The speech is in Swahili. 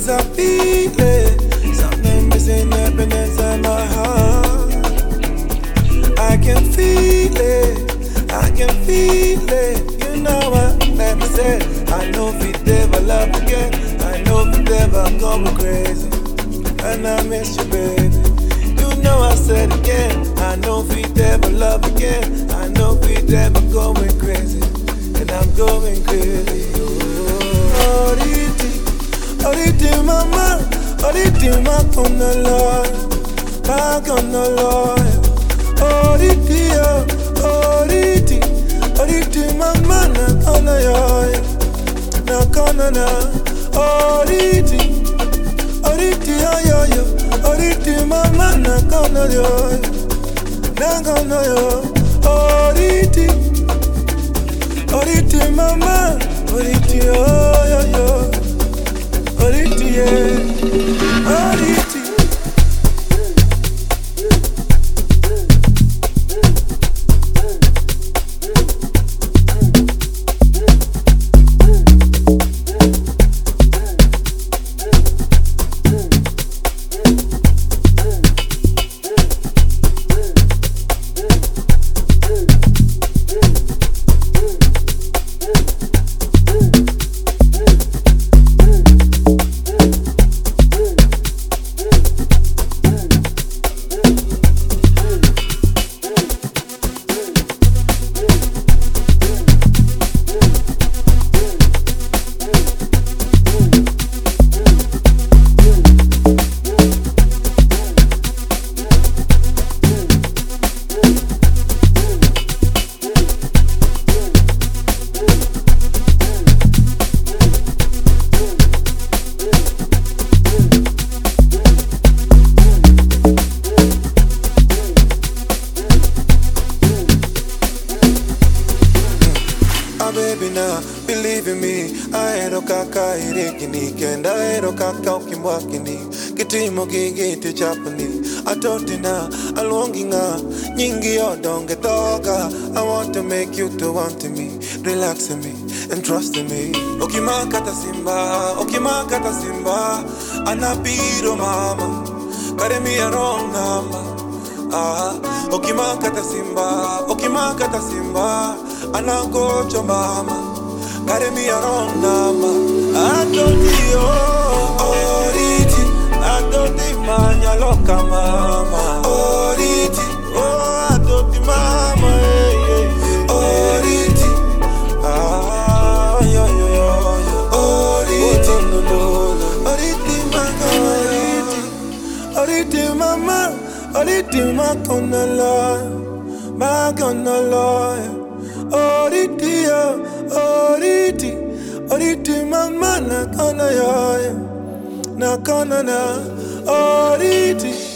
Yes, I feel it. Something missing happiness in my heart. I can feel it. I can feel it. You know what? Let me say, I know if we never love again. I know if we never go crazy. And I miss you, baby. You know I said again. I know if we never love again. I know if we never going crazy. And I'm going crazy. Oh, Oriti mama, Oriti ma kona loy, ma kona loy. Oriti yo, Oriti mama na kona yoy, na kona na. Oriti yo yo, Oriti mama na kona yoy, na kona yo. Oriti mama, Oriti yo yo. Oriti, yeah, Oriti. Baby now, believe in me. Aero kaka irikini kenda aero kaka ukimwakini kitimo gigiti chapani atotina alonginga nyingi odonge toga. I want to make you to want me, relaxing me and trusting me. Okimakata simba, anapiro mama, karemi a wrong number. Okimakata simba, anagocho mama, karemi a wrong number. Adoti manya loka mama. Oriti, oh adoti mama, Oriti, yo yo yo. Oriti, Oriti mama, Oriti ma kona loy, ma kona loy. Oriti yo, Oriti mama na kona yoy, na kona na. Oriti.